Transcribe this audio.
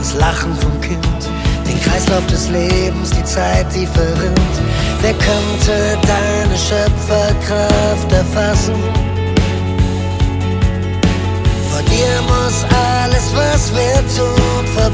das Lachen vom Kind, den Kreislauf des Lebens, die Zeit, die verrinnt. Wer könnte deine Schöpferkraft erfassen? Vor dir muss alles, was wir tun,